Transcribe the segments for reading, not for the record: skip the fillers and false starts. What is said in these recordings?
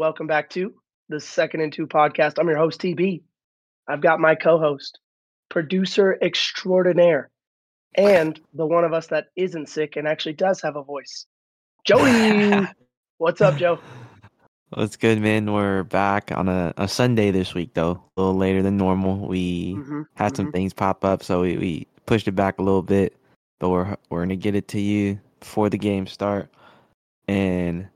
welcome back to the Second and Two podcast. I'm your host, TB. I've got my co-host, producer extraordinaire, and the one of us that isn't sick and actually does have a voice, Joey. What's up, Joe? What's good, man? We're back on a Sunday this week, though. A little later than normal. We had some things pop up, so we pushed it back a little bit. But we're gonna get it to you before the game start, and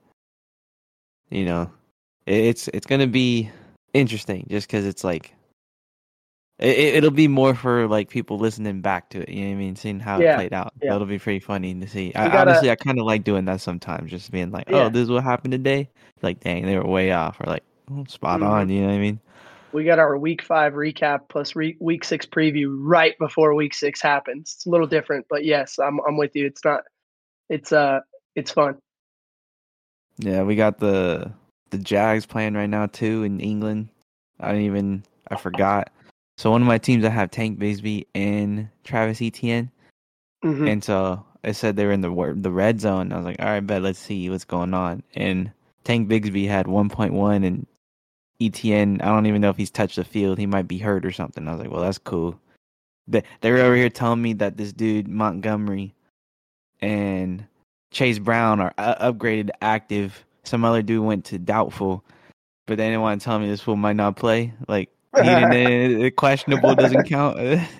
it's gonna be interesting just because it's like it'll be more for like people listening back to it. You know what I mean? Seeing how it played out. So it'll be pretty funny to see. I kind of like doing that sometimes, just being like, oh, this is what happened today. Like, dang, they were way off, or like, oh, spot on. You know what I mean? We got our Week 5 recap plus Week 6 preview right before Week 6 happens. It's a little different, but yes, I'm with you. It's fun. Yeah, we got the Jags playing right now too in England. I forgot. So one of my teams, I have Tank Bigsby and Travis Etienne, and so I said they were in the red zone. I was like, all right, bet, let's see what's going on. And Tank Bigsby had 1.1, and Etienne, I don't even know if he's touched the field. He might be hurt or something. I was like, well, that's cool. They were over here telling me that this dude Montgomery and Chase Brown are upgraded to active. Some other dude went to doubtful, but they didn't want to tell me this fool might not play. Like, he didn't, questionable doesn't count.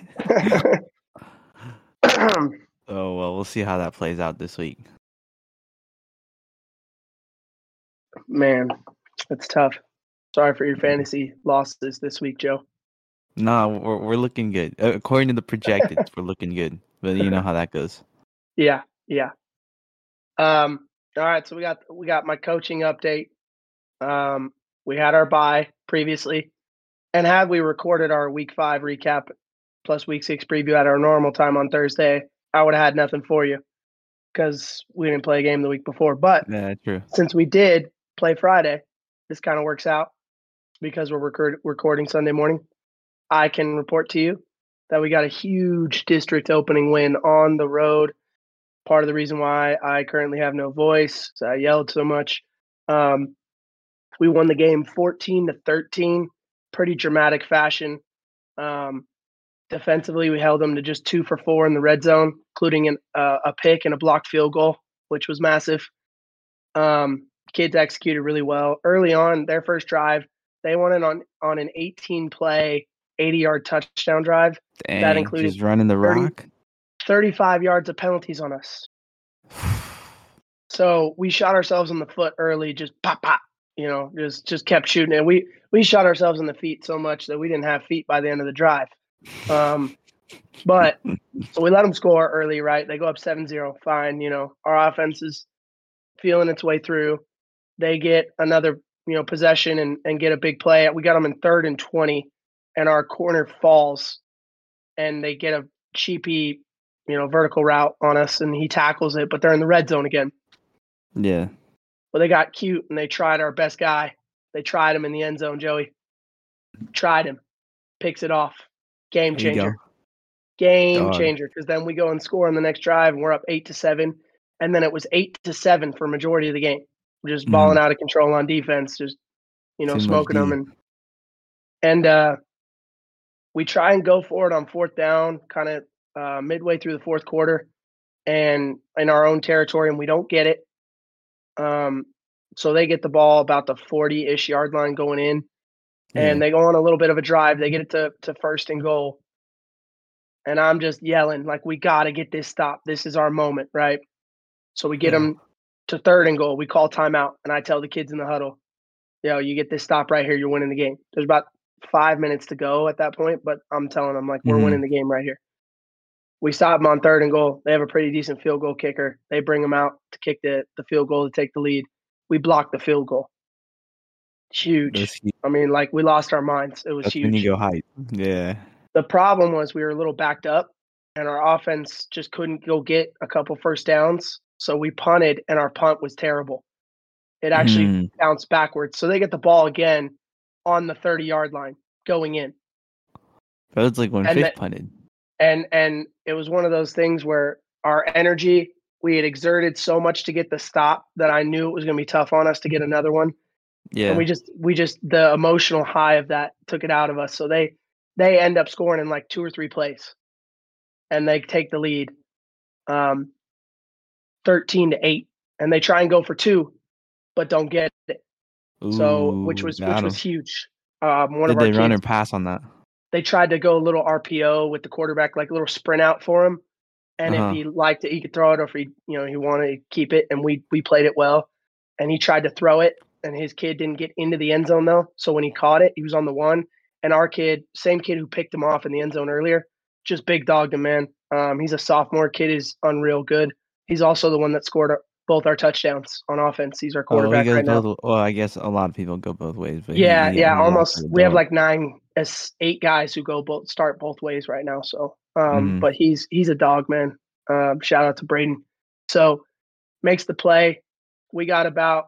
Oh, well, we'll see how that plays out this week. Man, it's tough. Sorry for your fantasy losses this week, Joe. No, we're looking good. According to the projected, we're looking good. But you know how that goes. Yeah. All right, so we got my coaching update. We had our bye previously, and had we recorded our Week 5 recap plus Week 6 preview at our normal time on Thursday, I would have had nothing for you because we didn't play a game the week before. But yeah, true. Since we did play Friday, this kind of works out because we're recording Sunday morning. I can report to you that we got a huge district opening win on the road. Part of the reason why I currently have no voice, so I yelled so much. We won the game 14-13, pretty dramatic fashion. Defensively, we held them to just 2 for 4 in the red zone, including a pick and a blocked field goal, which was massive. Kids executed really well. Early on, their first drive, they went on an 18-play, 80-yard touchdown drive. Dang, that included just running the rock. 35 yards of penalties on us. So we shot ourselves in the foot early, just pop, just kept shooting. And we shot ourselves in the feet so much that we didn't have feet by the end of the drive. But so we let them score early, right? They go up 7-0, fine. Our offense is feeling its way through. They get another, possession and get a big play. We got them in 3rd and 20, and our corner falls, and they get a cheapy, vertical route on us, and he tackles it, but they're in the red zone again. Yeah. Well, they got cute, and they tried our best guy. They tried him in the end zone, Joey. Tried him. Picks it off. Game changer. Game changer, because then we go and score on the next drive, and we're up 8-7, and then it was 8-7 for majority of the game. We're just balling out of control on defense, just smoking them, and we try and go for it on 4th down, kind of midway through the 4th quarter, and in our own territory, and we don't get it. So they get the ball about the 40-ish yard line going in, and they go on a little bit of a drive. They get it to 1st and goal, and I'm just yelling like, we got to get this stop. This is our moment, right? So we get them to 3rd and goal. We call timeout, and I tell the kids in the huddle, you get this stop right here, you're winning the game. There's about 5 minutes to go at that point, but I'm telling them, like, we're winning the game right here. We stop them on 3rd and goal. They have a pretty decent field goal kicker. They bring them out to kick the field goal to take the lead. We block the field goal. Huge. I mean, like, we lost our minds. It was huge. When you go hype. Yeah. The problem was we were a little backed up, and our offense just couldn't go get a couple first downs. So we punted, and our punt was terrible. It actually bounced backwards. So they get the ball again on the 30-yard line going in. That was like when Fish punted. And it was one of those things where our energy, we had exerted so much to get the stop that I knew it was going to be tough on us to get another one. And Yeah. we just the emotional high of that took it out of us. So they end up scoring in like 2 or 3 plays, and they take the lead, um, 13-8, and they try and go for 2, but don't get it. So Ooh, which got was him. huge. One of Did our they run or kids, pass on that? they tried to go a little RPO with the quarterback, like a little sprint out for him. And if Uh-huh. he liked it, he could throw it, or if he wanted to keep it, and we played it well. And he tried to throw it, and his kid didn't get into the end zone though. So when he caught it, he was on the 1, and our kid, same kid who picked him off in the end zone earlier, just big dogged him, man. He's a sophomore. Kid is unreal good. He's also the one that scored both our touchdowns on offense. He's our Oh, he quarterback goes right now. both. Well, I guess a lot of people go both ways, but Yeah, yeah, he's also almost. a We have dog. like 8 guys who start both ways right now. So, Mm-hmm. but he's a dog, man. Shout out to Braden. So makes the play. We got about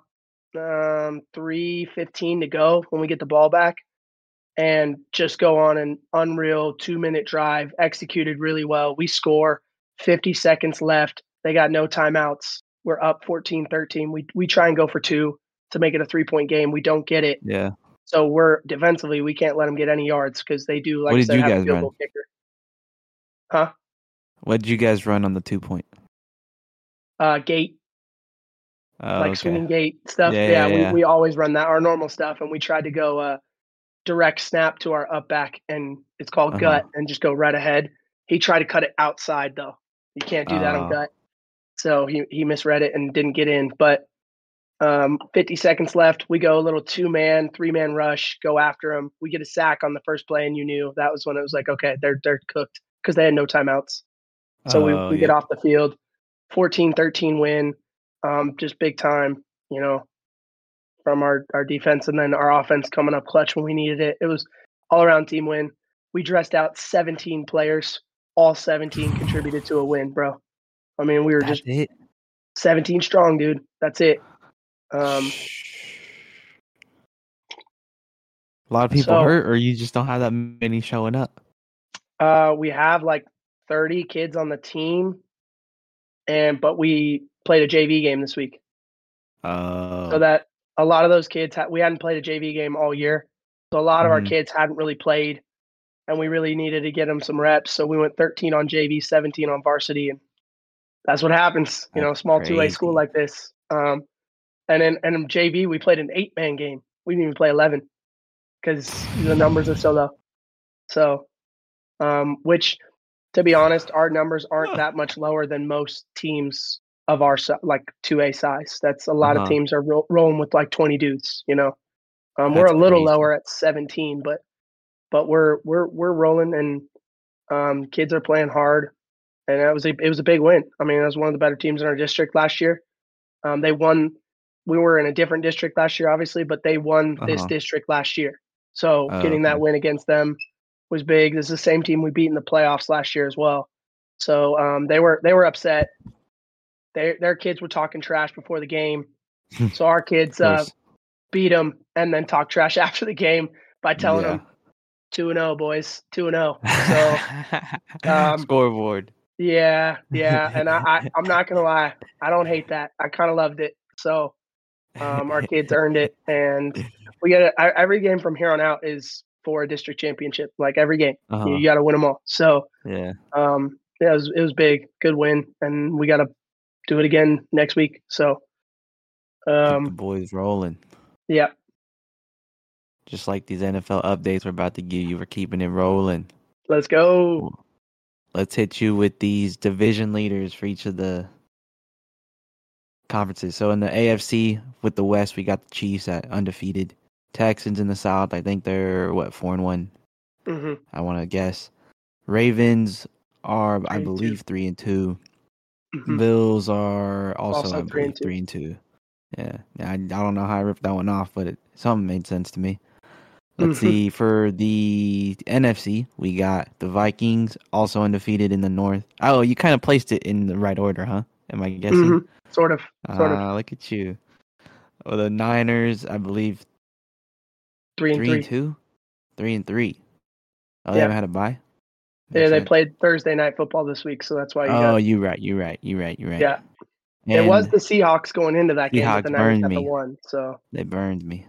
3:15 to go when we get the ball back, and just go on an unreal 2-minute drive. Executed really well. We score. 50 seconds left. They got no timeouts. We're up 14-13. We try and go for 2 to make it a 3-point game. We don't get it. Yeah. So we're defensively, we can't let them get any yards because they do, like What I did said, you have a guys field run? goal kicker. Huh? What did you guys run on the 2-point? Gate, Oh, like okay. swinging gate stuff. Yeah, Yeah, yeah, yeah. we always run that, our normal stuff, and we tried to go direct snap to our up back, and it's called Uh-huh. gut, and just go right ahead. He tried to cut it outside though. You can't do that on gut. So he misread it and didn't get in. But 50 seconds left. We go a little 2-man, 3-man rush, go after him. We get a sack on the first play, and you knew that was when it was like, okay, they're cooked because they had no timeouts. So Oh, we get yep. off the field, 14-13 win, just big time, from our defense, and then our offense coming up clutch when we needed it. It was all around team win. We dressed out 17 players. All 17 contributed to a win, bro. I mean, we were That's just it. 17 strong, dude. That's it. Um, A lot of people so hurt, or you just don't have that many showing up. we have like 30 kids on the team, but we played a JV game this week. So Oh. that a lot of those kids we hadn't played a JV game all year. So a lot of our Mm-hmm. kids hadn't really played, and we really needed to get them some reps. So we went 13 on JV, 17 on varsity, and that's what happens, That's small 2A school crazy. like this. And in JV, we played an 8-man game. We didn't even play 11 because the numbers are so low. So, which, to be honest, our numbers aren't that much lower than most teams of our like 2A size. That's a lot of Uh-huh. teams are rolling with like 20 dudes. We're That's a little crazy. lower at 17, but we're rolling, and kids are playing hard, and it was a big win. I mean, it was one of the better teams in our district last year. They won. We were in a different district last year, obviously, but they won this Uh-huh. district last year. So Oh, getting that okay. win against them was big. This is the same team we beat in the playoffs last year as well. So they were upset. Their kids were talking trash before the game. So our Of kids course. beat them and then talk trash after the game by telling Yeah. them 2-0, boys, 2-0. So um, Scoreboard. yeah, yeah, and I'm not gonna lie, I don't hate that. I kind of loved it. So our kids earned it, and we got every game from here on out is for a district championship. Like every game, Uh-huh. you got to win them all. So Yeah. yeah, it was big, good win, and we got to do it again next week. So Keep the boys rolling. yeah, Just like these NFL updates we're about to give you, we're keeping it rolling. let's go. Cool. Let's hit you with these division leaders for each of the conferences. So in the AFC with the West, we got the Chiefs at undefeated. Texans in the South, I think they're 4-1. Mm-hmm. I want to guess. Ravens are, I 3-2. believe, 3-2. Mm-hmm. Bills are also I 3-2. believe, 3-2. Yeah, I don't know how I ripped that one off, but something made sense to me. Let's Mm-hmm. see. For the NFC, we got the Vikings, also undefeated in the North. Oh, you kind of placed it in the right order, huh? Am I guessing? Mm-hmm. Sort of. Look at you. Oh, the Niners, I believe, 3-3. 3-2, 3-3. Oh, they Yeah, haven't had a bye. yeah. Makes They sense. played Thursday night football this week, so that's why you Oh, got. you're right. Yeah, it was And the Seahawks going into that game, but the Seahawks Niners burned got the me. one. So They burned me.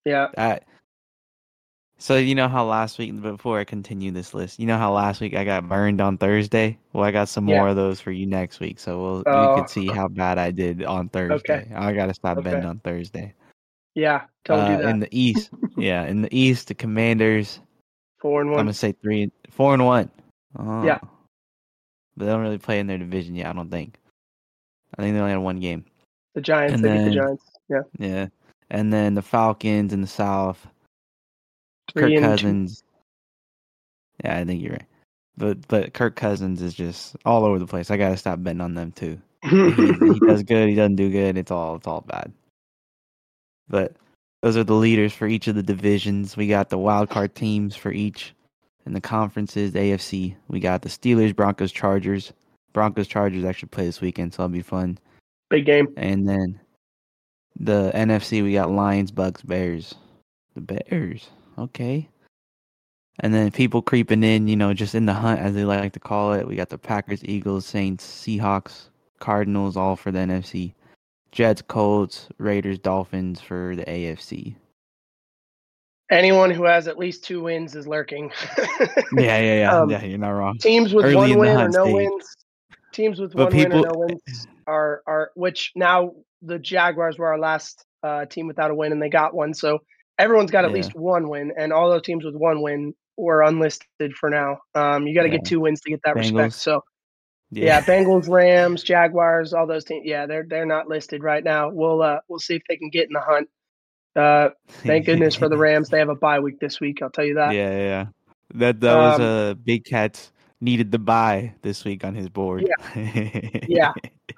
Yeah. So you know how last week, before I continue this list, you know how last week I got burned on Thursday? Well, I got some Yeah. more of those for you next week, so you Oh, could see how bad I did on okay. Thursday. I gotta stop Okay. betting on Thursday. Yeah. Don't do In that. the East, in the East, the Commanders, I'm 4-1. gonna say 4-1. Yeah. Oh, but they don't really play in their division yet, I don't think. I think they only had one game. The Giants. And They beat the then, Giants. Yeah. yeah, and then the Falcons in the South, Kirk 3-2. Cousins. Yeah, I think you're right. But Kirk Cousins is just all over the place. I gotta stop betting on them too. He does good, he doesn't do good. It's all bad. But those are the leaders for each of the divisions. We got the wild card teams for each. In the conferences, the AFC, we got the Steelers, Broncos, Chargers. Broncos, Chargers actually play this weekend, so that'll be fun. Big game. And then the NFC, we got Lions, Bucks, Bears. The Bears, okay. And then people creeping in, just in the hunt, as they like to call it. We got the Packers, Eagles, Saints, Seahawks, Cardinals, all for the NFC. Jets, Colts, Raiders, Dolphins for the AFC. Anyone who has at least 2 wins is lurking. Yeah, you're not wrong. Teams with Early 1 in the win or hunt no stage. wins. Teams with But 1 win or people, no wins are which now the Jaguars were our last team without a win, and they got one. So everyone's got at least 1 win, and all those teams with 1 win were unlisted for now. You got to get 2 wins to get that respect. Bengals. So yeah, Bengals, Rams, Jaguars, all those teams. Yeah, they're not listed right now. We'll see if they can get in the hunt. Thank goodness for the Rams. They have a bye week this week. I'll tell you that. Yeah. That was a Big Cats needed the bye this week on his board. Yeah.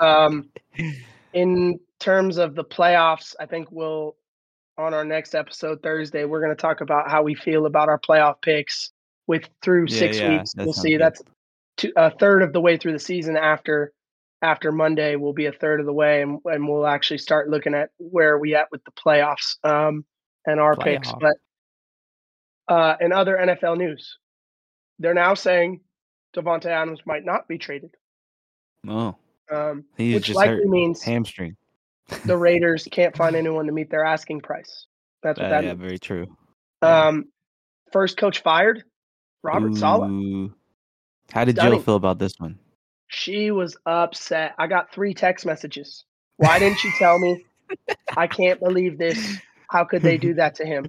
In terms of the playoffs, I think we'll on our next episode Thursday, we're going to talk about how we feel about our playoff picks through 6 weeks. We'll see. That's a third of the way through the season. After Monday, we'll be a third of the way, and we'll actually start looking at where are we at with the playoffs and our picks. But in other NFL news, they're now saying Davante Adams might not be traded. Oh, which likely means hamstring. The Raiders can't find anyone to meet their asking price. That's what that means. Yeah, very true. First coach fired, Robert Saleh. How did Jill feel about this one? She was upset. I got 3 text messages. Why didn't you tell me? I can't believe this. How could they do that to him?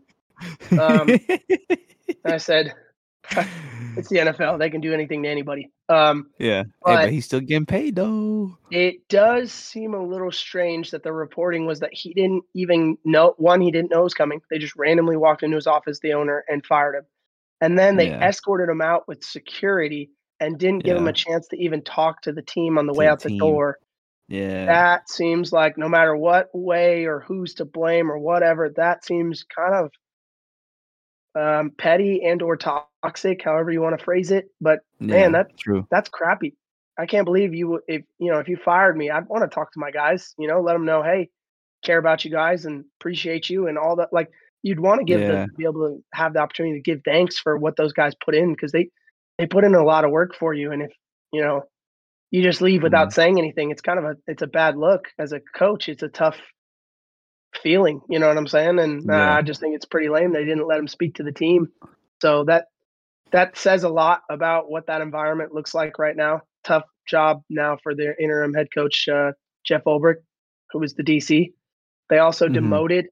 I said, it's the NFL. They can do anything to anybody. But he's still getting paid, though. It does seem a little strange that the reporting was that he didn't even know. One, he didn't know it was coming. They just randomly walked into his office, the owner, and fired him. And then they escorted him out with security and didn't give him a chance to even talk to the team on the way out the door. Yeah. That seems like no matter what way or who's to blame or whatever, that seems kind of petty and or toxic, however you want to phrase it. But man, that's crappy. I can't believe if you fired me, I'd want to talk to my guys, let them know, hey, care about you guys and appreciate you and all that. Like you'd want to be able to have the opportunity to give thanks for what those guys put in, because they put in a lot of work for you. And if, you just leave without saying anything, it's a bad look as a coach. It's a tough feeling, you know what I'm saying? And I just think it's pretty lame they didn't let him speak to the team. So that says a lot about what that environment looks like right now. Tough job now for their interim head coach, Jeff Ulbrich, who was the DC. They also demoted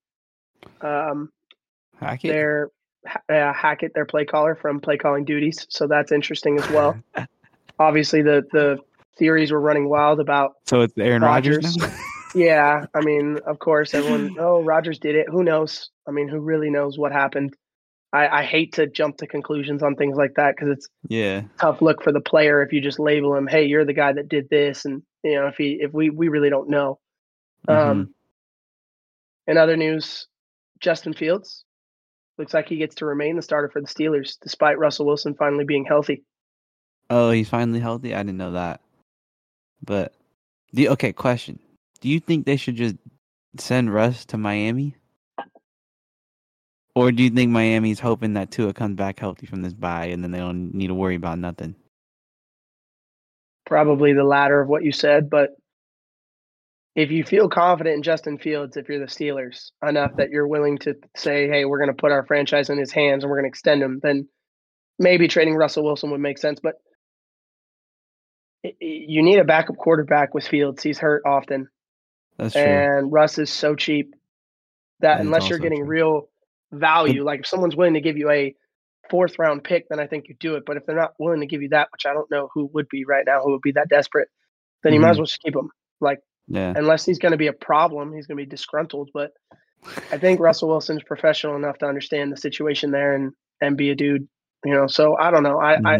Hackett, their play caller, from play calling duties. So that's interesting as well. Obviously, the theories were running wild about. So it's Aaron Rodgers now? Yeah, I mean, of course, everyone. Oh, Rodgers did it. Who knows? I mean, who really knows what happened? I hate to jump to conclusions on things like that because it's a tough look for the player if you just label him, hey, you're the guy that did this, and if we really don't know. In other news, Justin Fields looks like he gets to remain the starter for the Steelers despite Russell Wilson finally being healthy. Oh, he's finally healthy? I didn't know that. But question: do you think they should just send Russ to Miami? Or do you think Miami's hoping that Tua comes back healthy from this bye and then they don't need to worry about nothing? Probably the latter of what you said, but if you feel confident in Justin Fields, if you're the Steelers, enough that you're willing to say, hey, we're going to put our franchise in his hands and we're going to extend him, then maybe trading Russell Wilson would make sense. But you need a backup quarterback with Fields. He's hurt often. That's true. And Russ is so cheap that unless you're also getting true. real value, like if someone's willing to give you a 4th round pick, then I think you do it. But if they're not willing to give you that, which I don't know who would be right now, who would be that desperate, then you might as well just keep him. Like, unless he's going to be a problem, he's going to be disgruntled. But I think Russell Wilson's professional enough to understand the situation there and be a dude, you know. So I don't know.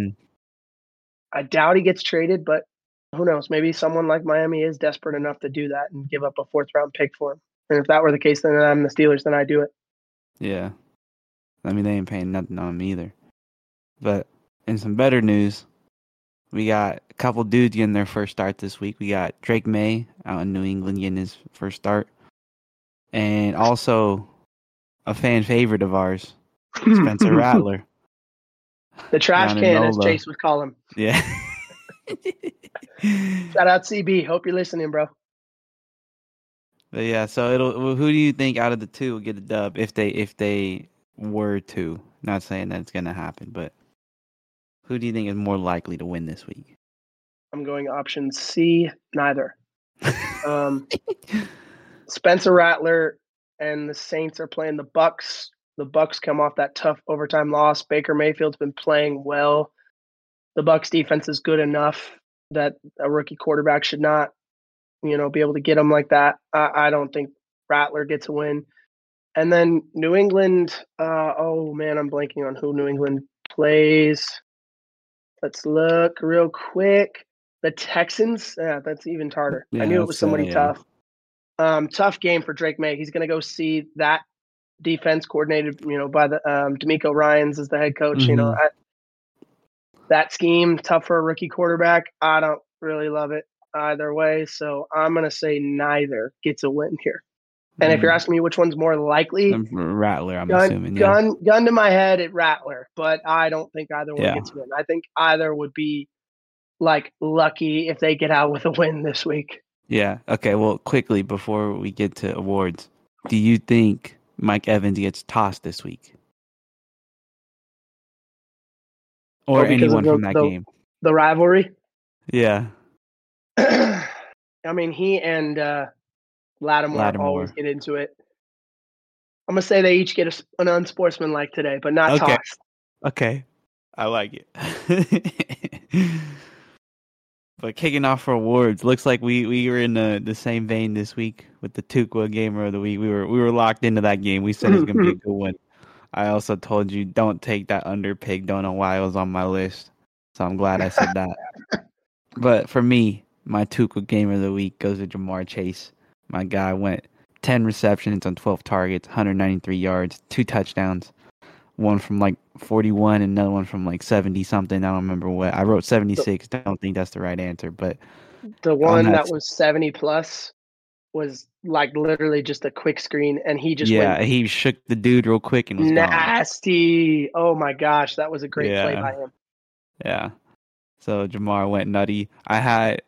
I doubt he gets traded, but who knows? Maybe someone like Miami is desperate enough to do that and give up a 4th round pick for him. And if that were the case, then I'm the Steelers, then I do it. Yeah. I mean, they ain't paying nothing on him either. But in some better news, we got a couple dudes getting their first start this week. We got Drake May out in New England getting his first start. And also a fan favorite of ours, Spencer Rattler. The trash can, as Chase would call him. Yeah. Shout out CB. Hope you're listening, bro. But yeah, so who do you think out of the two will get a dub if they were to? Not saying that it's gonna happen, but who do you think is more likely to win this week? I'm going option C, neither. Spencer Rattler and the Saints are playing the Bucks. The Bucks come off that tough overtime loss. Baker Mayfield's been playing well. The Bucks defense is good enough that a rookie quarterback should not, be able to get them like that. I don't think Rattler gets a win. And then New England, I'm blanking on who New England plays. Let's look real quick. The Texans, that's even harder. Yeah, I knew it was somebody tough. Tough game for Drake May. He's going to go see that defense coordinated, by the D'Amico Ryans as the head coach. Mm-hmm. That scheme, tough for a rookie quarterback. I don't really love it either way. So I'm going to say neither gets a win here. And if you're asking me which one's more likely, Rattler, I'm assuming. Yeah. Gun to my head at Rattler, but I don't think either one gets a win. I think either would be like lucky if they get out with a win this week. Yeah. Okay. Well, quickly before we get to awards, do you think Mike Evans gets tossed this week, or anyone from that game? The rivalry. Yeah. I mean, he and Lattimore always get into it. I'm gonna say they each get an unsportsmanlike today, but not tossed. Okay, I like it. But kicking off for awards, looks like we were in the same vein this week with the Tukwa Gamer of the Week. We were locked into that game. We said it was gonna be a good one. I also told you don't take that under pick. Don't know why it was on my list, so I'm glad I said that. But for me, my Tukwa Gamer of the Week goes to Jamar Chase. My guy went 10 receptions on 12 targets, 193 yards, 2 touchdowns. One from like 41 and another one from like 70 something. I don't remember what. I wrote 76. Don't think that's the right answer, but the one that was 70 plus was like literally just a quick screen, and he just went, he shook the dude real quick and was nasty. Gone. Oh my gosh, that was a great play by him. Yeah. So Jamar went nutty. I had,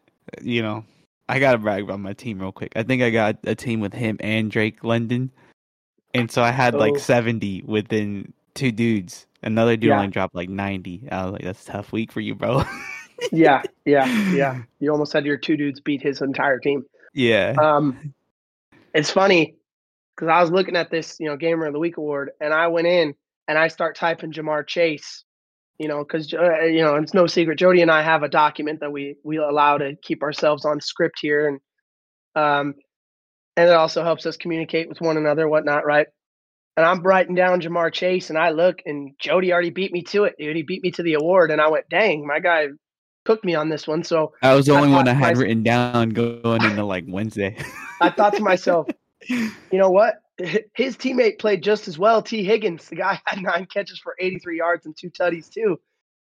I got to brag about my team real quick. I think I got a team with him and Drake London. And so I had like 70 within 2 dudes. Another dude only dropped like 90. I was like, that's a tough week for you, bro. Yeah. You almost had your 2 dudes beat his entire team. Yeah. It's funny because I was looking at this, Gamer of the Week award, and I went in and I start typing Jamar Chase. Because, it's no secret. Jody and I have a document that we allow to keep ourselves on script here. And it also helps us communicate with one another, whatnot, right? And I'm writing down Jamar Chase, and I look, and Jody already beat me to it, dude. He beat me to the award, and I went, dang, my guy cooked me on this one. So I was the only one I had written down going into like Wednesday. I thought to myself, you know what? His teammate played just as well. T. Higgins, the guy had 9 catches for 83 yards and 2 tutties too.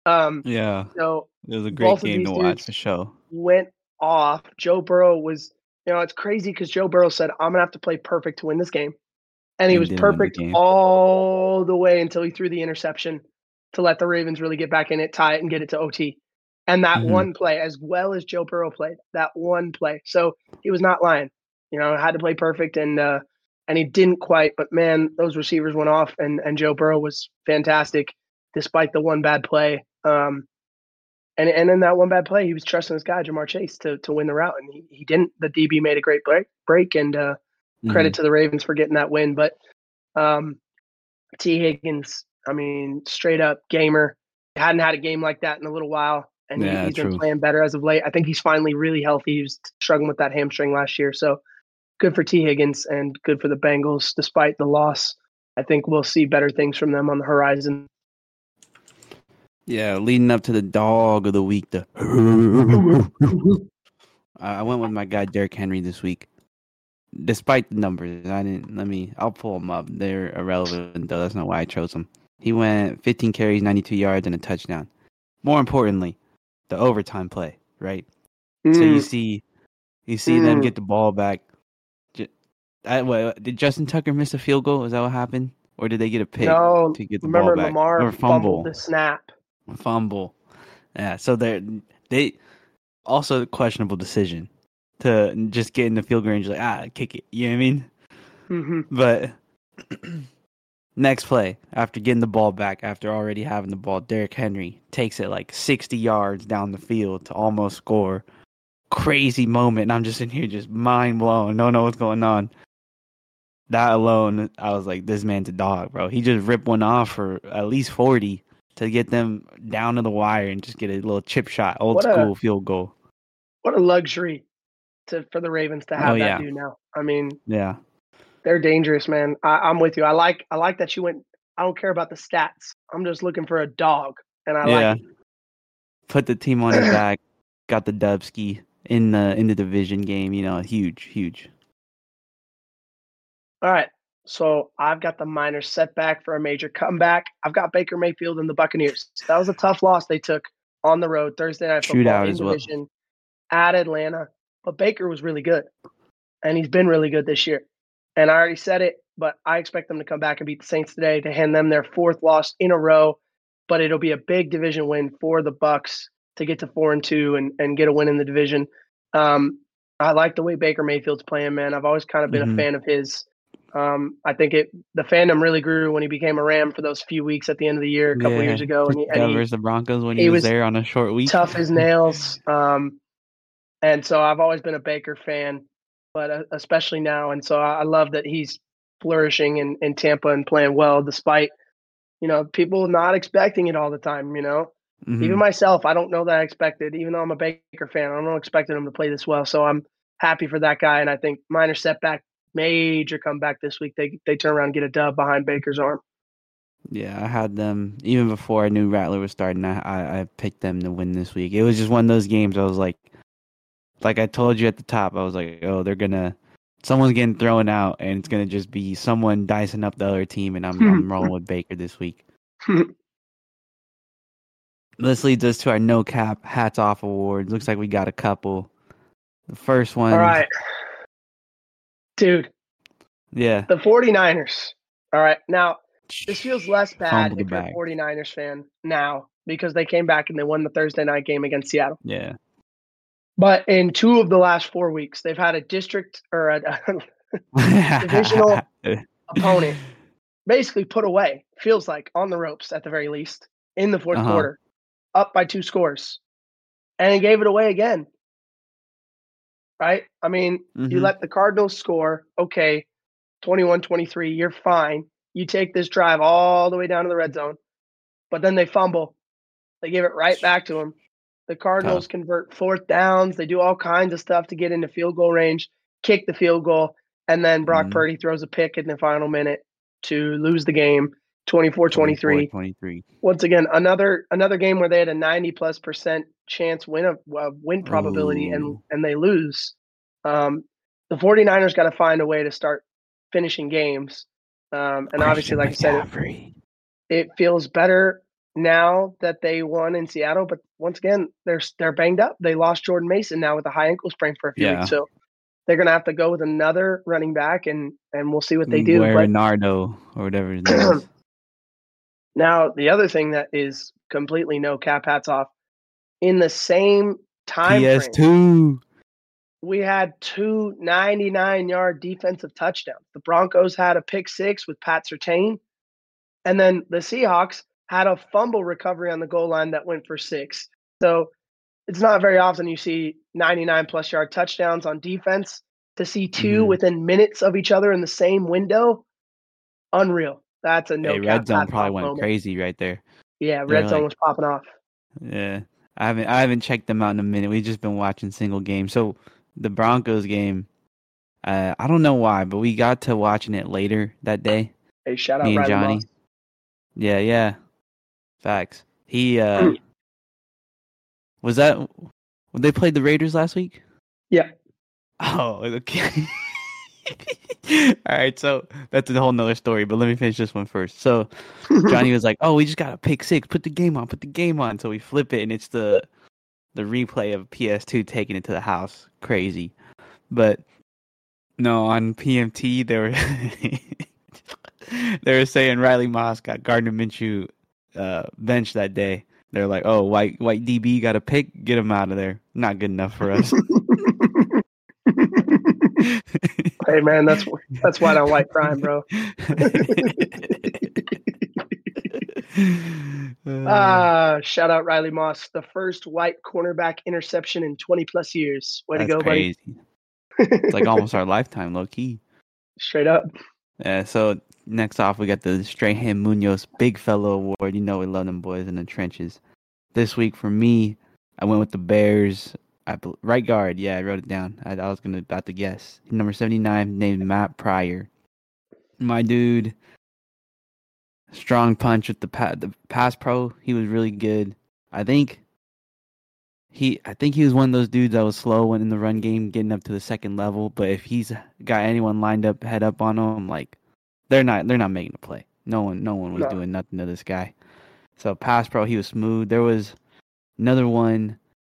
So it was a great game to watch for sure. Went off. Joe Burrow was, it's crazy because Joe Burrow said, I'm gonna have to play perfect to win this game, and he was perfect all the way until he threw the interception to let the Ravens really get back in it, tie it, and get it to OT. And that one play, as well as Joe Burrow played, that one play. So he was not lying. had to play perfect, and he didn't quite. But man, those receivers went off, and Joe Burrow was fantastic despite the one bad play. And in that one bad play, he was trusting his guy Jamar Chase to win the route, and he didn't. The DB made a great break, and credit to the Ravens for getting that win. But T. Higgins, I mean, straight up gamer. Hadn't had a game like that in a little while, and he's been playing better as of late. I think he's finally really healthy. He was struggling with that hamstring last year, so good for T. Higgins and good for the Bengals despite the loss. I think we'll see better things from them on the horizon. Yeah, leading up to the dog of the week, I went with my guy Derrick Henry this week. Despite the numbers, I'll pull them up. They're irrelevant though. That's not why I chose them. He went 15 carries, 92 yards, and a touchdown. More importantly, the overtime play, right? So you see them get the ball back. Did Justin Tucker miss a field goal? Is that what happened? Or did they get a pick to get the ball back? Lamar or fumble the snap. Fumble. Yeah, so they also a questionable decision to just get in the field goal range kick it. You know what I mean? Mm-hmm. But next play, after getting the ball back, after already having the ball, Derrick Henry takes it 60 yards down the field to almost score. Crazy moment, and I'm just in here just mind blown. Don't know what's going on. That alone, I was like, this man's a dog, bro. He just ripped one off for at least 40 to get them down to the wire and just get a little chip shot, old school field goal. What a luxury for the Ravens to have that do now. I mean, yeah, they're dangerous, man. I'm with you. I like that you went. I don't care about the stats. I'm just looking for a dog, and I like it. Put the team on his back. Got the Dubski in the division game. Huge. All right. So I've got the minor setback for a major comeback. I've got Baker Mayfield and the Buccaneers. That was a tough loss they took on the road Thursday Night Football in division at Atlanta. But Baker was really good, and he's been really good this year. And I already said it, but I expect them to come back and beat the Saints today to hand them their fourth loss in a row. But it'll be a big division win for the Bucs to get to 4-2 and get a win in the division. I like the way Baker Mayfield's playing, man. I've always kind of been a fan of his. I think the fandom really grew when he became a Ram for those few weeks at the end of the year, a couple years ago. And he versus the Broncos when he was there on a short week. Tough as nails. And so I've always been a Baker fan, but especially now. And so I love that he's flourishing in Tampa and playing well, despite, people not expecting it all the time, Even myself, I don't know that I expected, even though I'm a Baker fan, I don't expect him to play this well. So I'm happy for that guy. And I think minor setback, major comeback this week. They turn around and get a dub behind Baker's arm. Yeah, I had them even before I knew Rattler was starting. I picked them to win this week. It was just one of those games. I was like I told you at the top, I was like, oh, someone's getting thrown out, and it's gonna just be someone dicing up the other team, and I'm rolling with Baker this week. This leads us to our no cap hats off award. Looks like we got a couple. The first one. All right. Dude. Yeah. The 49ers. All right. Now, this feels less bad if you're a 49ers fan now because they came back and they won the Thursday night game against Seattle. Yeah. But in 2 of the last 4 weeks, they've had a district or a divisional opponent basically put away, feels like, on the ropes at the very least, in the fourth quarter, up by 2 scores. And he gave it away again. Right? I mean, you let the Cardinals score, okay, 21-23, you're fine. You take this drive all the way down to the red zone, but then they fumble. They give it right back to them. The Cardinals convert 4th downs. They do all kinds of stuff to get into field goal range, kick the field goal, and then Brock Purdy throws a pick in the final minute to lose the game, 24-23. Once again, another game where they had a 90+% chance win probability, and they lose. The 49ers got to find a way to start finishing games. And obviously, like I said, it feels better now that they won in Seattle, but once again, they're banged up. They lost Jordan Mason now with a high ankle sprain for a few weeks, so they're gonna have to go with another running back, and we'll see what they do. Bernardo or whatever his name is. Now, the other thing that is completely no cap hats off in the same time PS2. we had two 99-yard defensive touchdowns. The Broncos had a pick six with Pat Surtain, and then the Seahawks had a fumble recovery on the goal line that went for 6. So it's not very often you see 99-plus yard touchdowns on defense. To see two within minutes of each other in the same window, unreal. That's a Hey, no-cap Red Zone hats probably off went moment. crazy right there. Yeah, They're Red Zone was popping off. yeah. I haven't checked them out in a minute. We've just been watching single games. So the Broncos game, I don't know why, but we got to watching it later that day. Hey, shout out Me and Riley Johnny. Moss. Yeah. Facts. He was that when they played the Raiders last week? Yeah. Oh, okay. All right, so that's a whole nother story, but let me finish this one first. So Johnny was like, "Oh, we just got a pick six. Put the game on." So we flip it, and it's the replay of PS2 taking it to the house. Crazy, but no, on PMT they were they were saying Riley Moss got Gardner Minshew benched that day. They're like, "Oh, white DB got a pick. Get him out of there. Not good enough for us." Hey man, that's white on white crime, bro. Shout out Riley Moss, the first white cornerback interception in 20 plus years. Way to go, crazy. buddy. It's like almost our lifetime, low key. Straight up. Yeah, so next off, we got the Strahan Munoz Big Fellow Award. You know we love them boys in the trenches. This week for me, I went with the Bears. Right guard. Yeah, I wrote it down. I was about to guess. Number 79, named Matt Pryor. My dude, strong punch with the pass pro. He was really good. I think he was one of those dudes that was slow when in the run game, getting up to the second level. But if he's got anyone lined up, head up on him, like they're not making a play. No one was doing nothing to this guy. So pass pro, he was smooth. There was another one.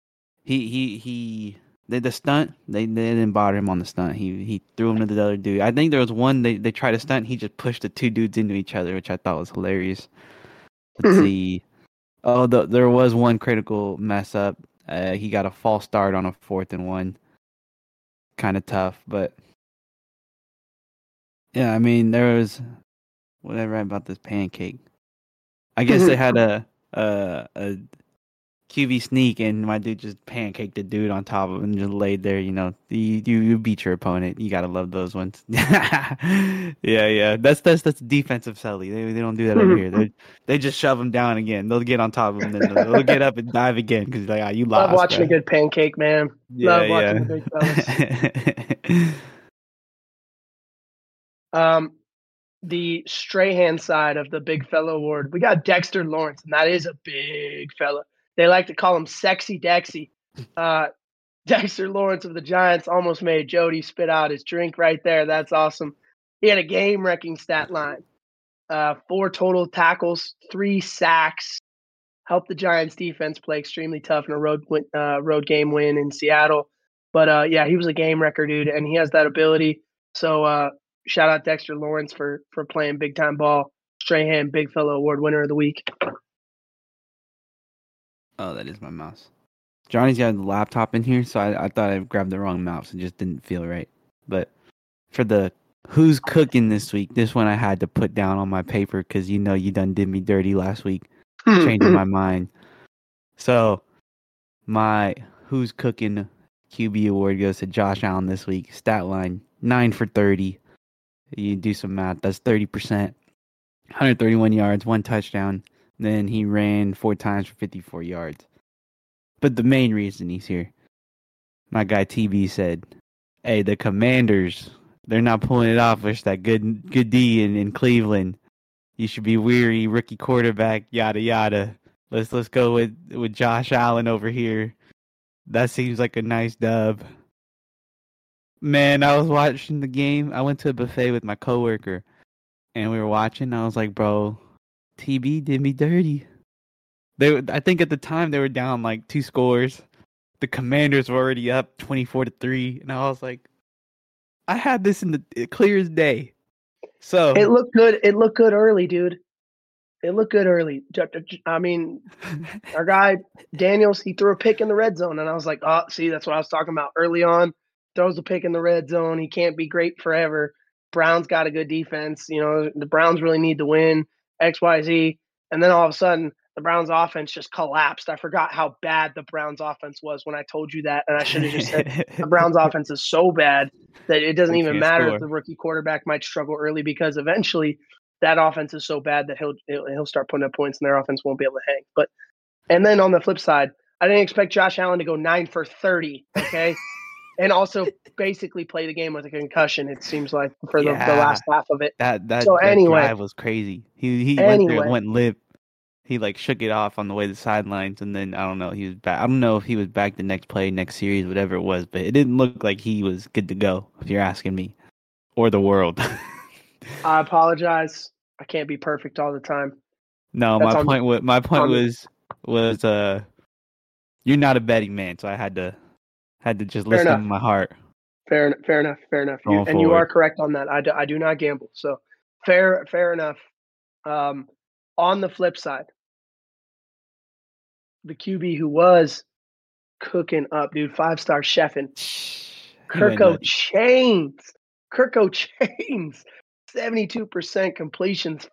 He did the stunt. They didn't bother him on the stunt. He threw him to the other dude. I think there was one they tried to stunt. He just pushed the two dudes into each other, which I thought was hilarious. Let's see. Oh, there was one critical mess up. He got a false start on a 4th and 1. Kind of tough, but yeah, I mean there was whatever about this pancake. I guess they had a QB sneak, and my dude just pancaked the dude on top of him and just laid there. You know, you beat your opponent. You gotta love those ones. yeah. That's defensive Sully. They don't do that over here. They just shove him down again. They'll get on top of him, then they'll get up and dive again because like, you lost. Love watching a good pancake, man. Yeah, Love watching the big fellas. The Strahan side of the Big Fella Award, we got Dexter Lawrence, and that is a big fella. They like to call him Sexy Dexy. Dexter Lawrence of the Giants almost made Jody spit out his drink right there. That's awesome. He had a game-wrecking stat line. 4 total tackles, 3 sacks. Helped the Giants defense play extremely tough in a road game win in Seattle. But yeah, he was a game wrecker, dude, and he has that ability. So shout out Dexter Lawrence for playing big-time ball. Strahan, Big Fella Award winner of the week. Oh, that is my mouse. Johnny's got the laptop in here, so I thought I grabbed the wrong mouse. It just didn't feel right. But for the who's cooking this week, this one I had to put down on my paper because you know you done did me dirty last week, changing my mind. So my who's cooking QB award goes to Josh Allen this week. Stat line 9 for 30. You do some math. That's 30%. 131 yards, 1 touchdown. Then he ran 4 times for 54 yards. But the main reason he's here, my guy TB said, hey, the Commanders, they're not pulling it off with that good D in Cleveland. You should be weary, rookie quarterback, yada yada. Let's go with Josh Allen over here. That seems like a nice dub. Man, I was watching the game. I went to a buffet with my coworker, and we were watching. I was like, bro, TB did me dirty. I think at the time they were down like 2 scores. The Commanders were already up 24-3, and I was like, I had this in the clear as day. So it looked good. It looked good early, dude. It looked good early. I mean, our guy Daniels, he threw a pick in the red zone, and I was like, oh, see, that's what I was talking about early on. throws a pick in the red zone. He can't be great forever. Browns got a good defense. You know, the Browns really need to win, XYZ. And then all of a sudden, the Browns offense just collapsed. I forgot how bad the Browns offense was when I told you that. And I should have just said the Browns offense is so bad that it doesn't even matter if the rookie quarterback might struggle early, because eventually that offense is so bad that he'll start putting up points and their offense won't be able to hang. And then on the flip side, I didn't expect Josh Allen to go 9 for 30, okay? And also basically play the game with a concussion, it seems like, for the last half of it. That drive was crazy. He went limp. He like shook it off on the way to the sidelines, and then I don't know, he was back. I don't know if he was back the next play, next series, whatever it was, but it didn't look like he was good to go, if you're asking me, or the world. I apologize. I can't be perfect all the time. No, my point was you're not a betting man, so I had to just listen to my heart. Fair enough. You are correct on that. I do not gamble, so fair enough. On the flip side, the QB who was cooking up, dude, 5-star chefing, Kirko Chains, 72% completions,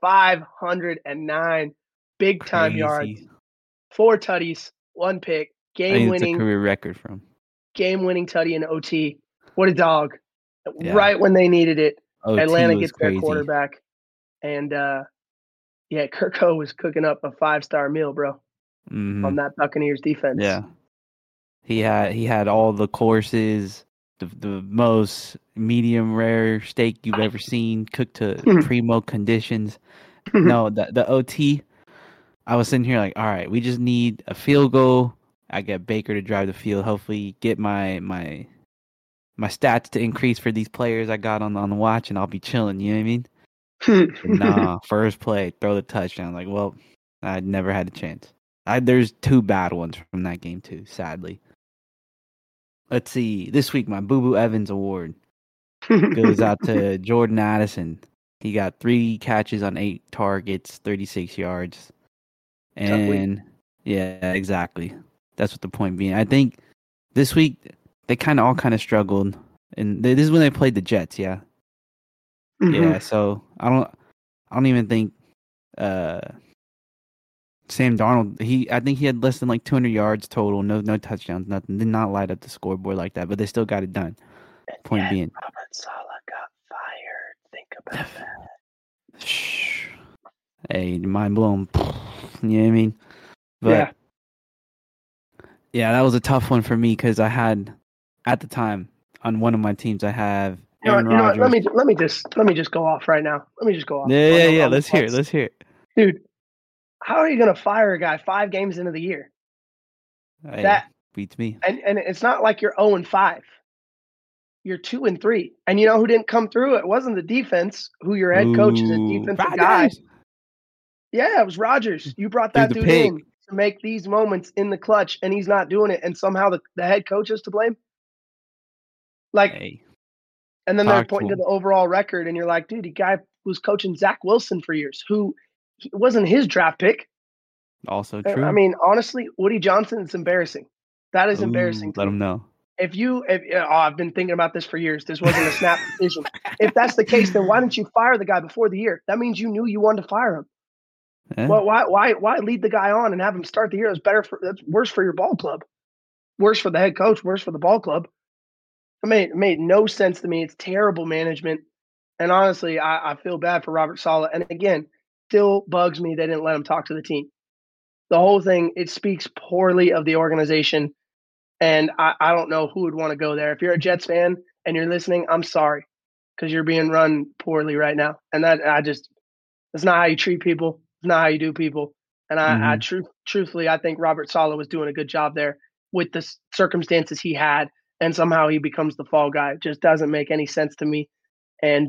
509 big time yards, 4 tutties, 1 pick, game-winning career record from game-winning tutty in OT. What a dog! Yeah. Right when they needed it, OT Atlanta gets their quarterback, and Kirko was cooking up a 5-star meal, bro, on that Buccaneers defense. Yeah, he had all the courses, the most medium rare steak you've ever seen, cooked to primo conditions. No, the OT. I was sitting here like, all right, we just need a field goal. I get Baker to drive the field. Hopefully, get my stats to increase for these players I got on the watch, and I'll be chilling. You know what I mean? Nah, first play, throw the touchdown. Like, well, I never had a chance. There's 2 bad ones from that game too, sadly. Let's see. This week, my Boo Boo Evans award goes out to Jordan Addison. He got 3 catches on 8 targets, 36 yards. And yeah, exactly. That's what the point being. I think this week they all struggled, and this is when they played the Jets. Yeah. Yeah, so I don't even think Sam Darnold. I think he had less than like 200 yards total, no touchdowns, nothing. Did not light up the scoreboard like that, but they still got it done. Point being, Robert Saleh got fired. Think about that. Shh. Hey, mind blown. You know what I mean? But yeah, that was a tough one for me because I had at the time on one of my teams I have. Aaron Rodgers. Let me just go off right now. Let me just go off. Yeah. Let's hear it. Dude, how are you gonna fire a guy 5 games into the year? Hey, that beats me. And it's not like you're 0-5. You're 2-3. And you know who didn't come through? It wasn't the defense, who your head coach is a defensive guy. Yeah, it was Rodgers. You brought that dude in to make these moments in the clutch, and he's not doing it. And somehow the head coach is to blame. And then they're pointing to the overall record, and you're like, dude, the guy was coaching Zach Wilson for years, who wasn't his draft pick. Also true. I mean, honestly, Woody Johnson, it's embarrassing. That is embarrassing. Let him know. I've been thinking about this for years. This wasn't a snap decision. If that's the case, then why didn't you fire the guy before the year? That means you knew you wanted to fire him. Yeah. Well, why lead the guy on and have him start the year? That's worse for your ball club. Worse for the head coach, worse for the ball club. It made no sense to me. It's terrible management. And honestly, I feel bad for Robert Saleh. And again, still bugs me they didn't let him talk to the team. The whole thing, it speaks poorly of the organization. And I don't know who would want to go there. If you're a Jets fan and you're listening, I'm sorry, because you're being run poorly right now. And that's not how you treat people. It's not how you do people. And truthfully, I think Robert Saleh was doing a good job there with the circumstances he had. And somehow he becomes the fall guy. It just doesn't make any sense to me. And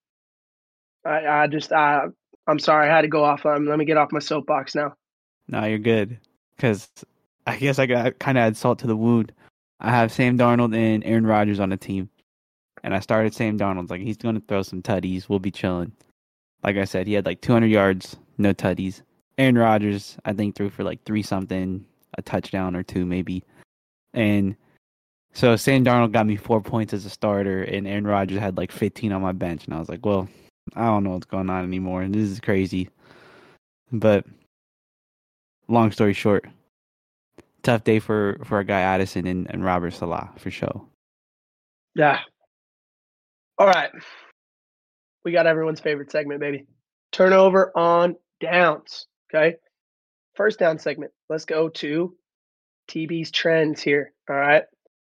I'm sorry. I had to go off. Let me get off my soapbox now. No, you're good. Because I guess I got kind of add salt to the wound. I have Sam Darnold and Aaron Rodgers on the team. And I started Sam Darnold. Like, he's going to throw some tutties. We'll be chilling. Like I said, he had like 200 yards, no tutties. Aaron Rodgers, I think, threw for like 3-something, a touchdown or 2 maybe. And So Sam Darnold got me 4 points as a starter, and Aaron Rodgers had like 15 on my bench, and I was like, well, I don't know what's going on anymore. This is crazy. But long story short, tough day for a guy Addison and Robert Salah for sure. Yeah. All right. We got everyone's favorite segment, baby. Turnover on downs. Okay. First down segment. Let's go to TB's trends here. All right.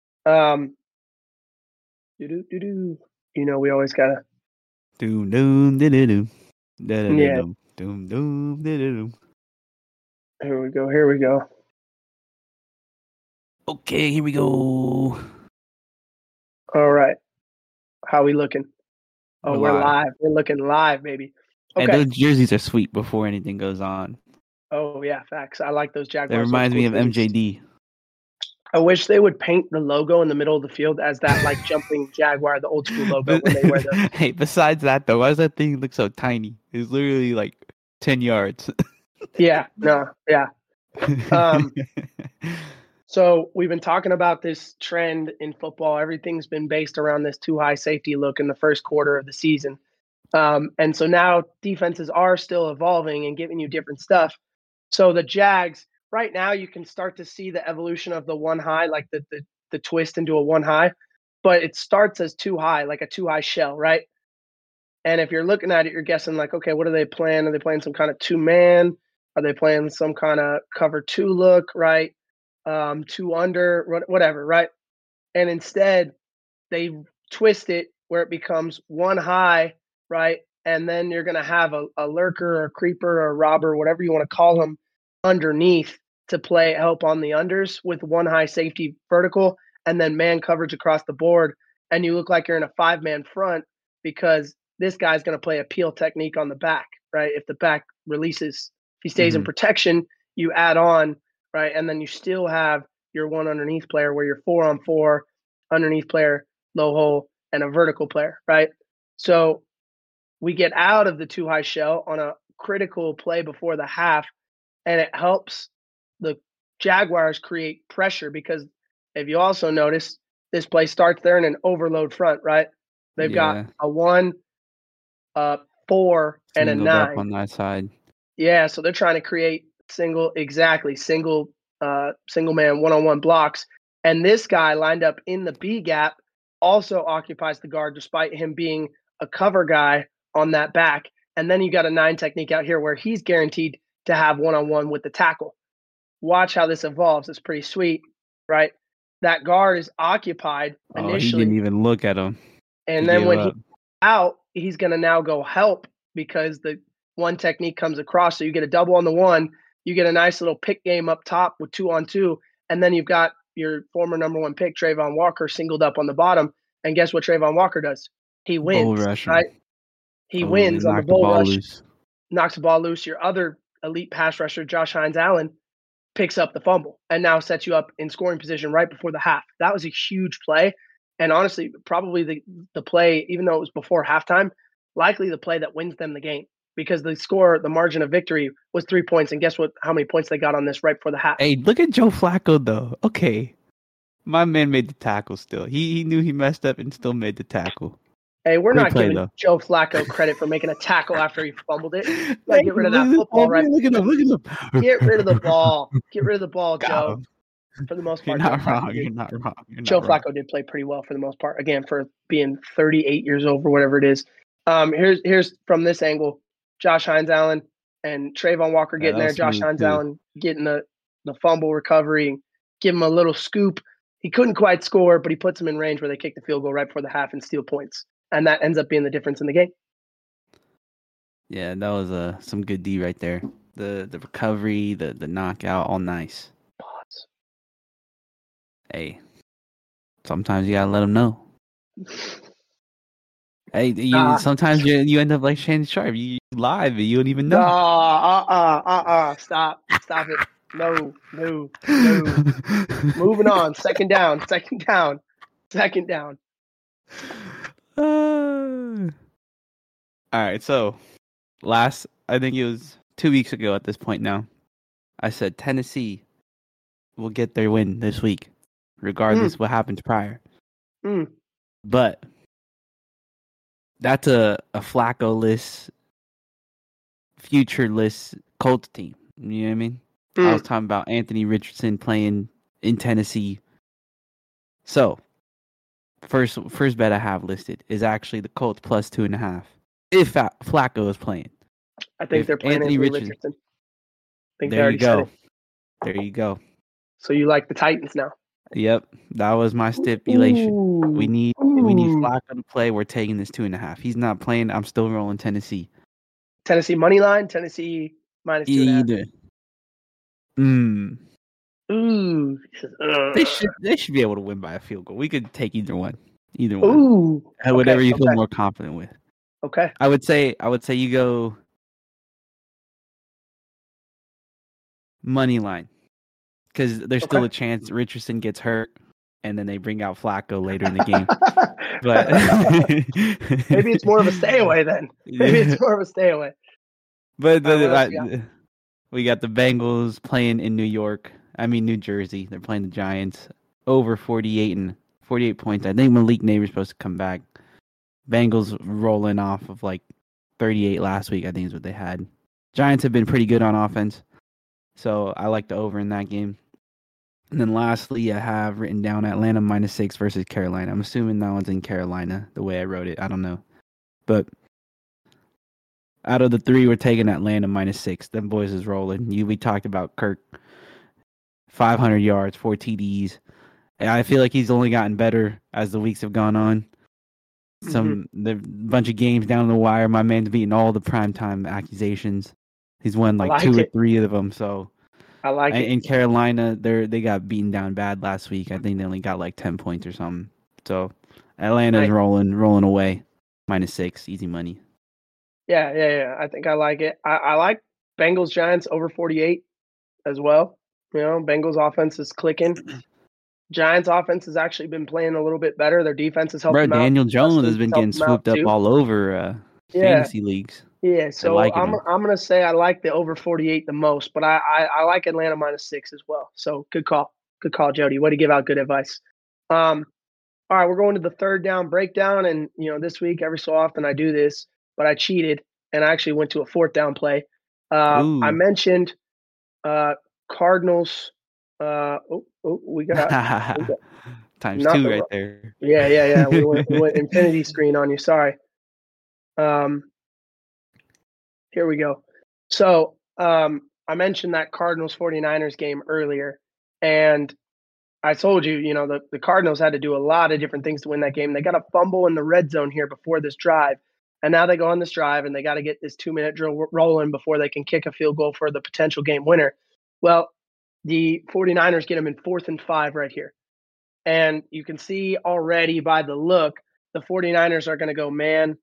You know, we always gotta. Doom doom da da doom. Yeah. Doom doom da da doom. Here we go. Here we go. Okay, here we go. All right. How we looking? Oh, we're live. We're looking live, baby. Okay. And those jerseys are sweet before anything goes on. Oh, yeah, facts. I like those Jaguars. That reminds me of MJD. I wish they would paint the logo in the middle of the field as that, like, jumping Jaguar, the old school logo when they wear those. Hey, besides that, though, why does that thing look so tiny? It's literally, like, 10 yards. Yeah, no, yeah. So we've been talking about this trend in football. Everything's been based around this too high safety look in the first quarter of the season. And so now defenses are still evolving and giving you different stuff. So the Jags, right now, you can start to see the evolution of the one high, like the twist into a one high, but it starts as too high, like a too high shell, right? And if you're looking at it, you're guessing like, okay, what are they playing? Are they playing some kind of 2-man? Are they playing some kind of cover 2 look, right? 2 under, whatever, right? And instead, they twist it where it becomes one high, right? And then you're going to have a lurker or a creeper or a robber, whatever you want to call them, underneath to play help on the unders with one high safety vertical and then man coverage across the board. And you look like you're in a 5-man front because this guy's going to play a peel technique on the back, right? If the back releases, if he stays in protection, you add on, right? And then you still have your one underneath player where you're 4-on-4 underneath player, low hole, and a vertical player, right? So we get out of the too high shell on a critical play before the half, and it helps the Jaguars create pressure because if you also notice, this play starts there in an overload front, right? They've got a 1, 4, and a 9 up on that side. Yeah, so they're trying to create single man one-on-one blocks. And this guy lined up in the B gap also occupies the guard despite him being a cover guy on that back. And then you got a 9 technique out here where he's guaranteed to have one-on-one with the tackle. Watch how this evolves. It's pretty sweet, right? That guard is occupied initially. He didn't even look at him. And then when he's out, he's going to now go help because the one technique comes across. So you get a double on the 1. You get a nice little pick game up top with 2-on-2. And then you've got your former number 1 pick, Trayvon Walker, singled up on the bottom. And guess what Trayvon Walker does? He wins, right? He wins on the bull rush, knocks the ball loose. Your other elite pass rusher, Josh Hines-Allen, picks up the fumble and now sets you up in scoring position right before the half. That was a huge play. And honestly, probably the play, even though it was before halftime, likely the play that wins them the game because the margin of victory was 3 points. And guess what? How many points they got on this right before the half? Hey, look at Joe Flacco, though. Okay. My man made the tackle still. He knew he messed up and still made the tackle. Hey, we're not giving Joe Flacco credit for making a tackle after he fumbled it. Get rid of that football, right? Look at him. Get rid of the ball. Get rid of the ball, Joe. For the most part, You're not wrong. Joe Flacco did play pretty well for the most part. Again, for being 38 years old or whatever it is. Here's from this angle: Josh Hines-Allen and Trayvon Walker getting there. Josh Hines-Allen getting the fumble recovery, give him a little scoop. He couldn't quite score, but he puts him in range where they kick the field goal right before the half and steal points, and that ends up being the difference in the game. Yeah, that was some good D right there. The recovery, the knockout, all nice. Hey, sometimes you gotta let them know. Hey, sometimes you end up like Shannon Sharp. You live, and you don't even know. Stop it. No. Moving on. Second down. All right, so I think it was 2 weeks ago at this point now, I said Tennessee will get their win this week, regardless what happens prior. Mm. But that's a Flacco-less, future-less Colts team. You know what I mean? I was talking about Anthony Richardson playing in Tennessee. So, first bet I have listed is actually the Colts plus 2.5. If Flacco is playing. I think they're playing Anthony Richardson. I think there you go. Said it. There you go. So you like the Titans now? Yep, that was my stipulation. Ooh. We need Flacco to play. We're taking this 2.5. He's not playing. I'm still rolling Tennessee. Tennessee money line. Tennessee minus 2.5. Ooh. They should be able to win by a field goal. We could take either one. Either one. Ooh. Whatever you feel more confident with. Okay. I would say you go money line. Because there's still a chance Richardson gets hurt, and then they bring out Flacco later in the game. But maybe it's more of a stay away then. Maybe it's more of a stay away. But we got the Bengals playing in New Jersey. They're playing the Giants over 48 points. I think Malik Neighbor's supposed to come back. Bengals rolling off of like 38 last week, I think is what they had. Giants have been pretty good on offense. So I like the over in that game. And then lastly, I have written down Atlanta -6 versus Carolina. I'm assuming that one's in Carolina, the way I wrote it. I don't know. But out of the three, we're taking Atlanta -6. Them boys is rolling. We talked about Kirk. 500 yards, 4 TDs. And I feel like he's only gotten better as the weeks have gone on. The bunch of games down the wire. My man's beating all the primetime accusations. He's won like 2 or 3 of them. So I like it. In Carolina, they got beaten down bad last week. I think they only got like 10 points or something. So Atlanta's rolling away. -6, easy money. Yeah. I think I like it. I like Bengals Giants over 48 as well. You know, Bengals offense is clicking. Giants offense has actually been playing a little bit better. Their defense has helped them out. Daniel Jones has been getting swooped up all over fantasy leagues. Yeah, so I'm gonna say I like the over 48 the most, but I like Atlanta -6 as well. So good call, Jody. Way to give out good advice. All right, we're going to the third down breakdown, and this week every so often I do this, but I cheated and I actually went to a fourth down play. I mentioned Cardinals. We got times 2 right there. Yeah. We went infinity screen on you. Sorry. Here we go. So I mentioned that Cardinals 49ers game earlier, and I told you, the Cardinals had to do a lot of different things to win that game. They got a fumble in the red zone here before this drive, and now they go on this drive, and they got to get this 2-minute drill rolling before they can kick a field goal for the potential game winner. Well, the 49ers get them in 4th and 5 right here. And you can see already by the look, the 49ers are going to go man,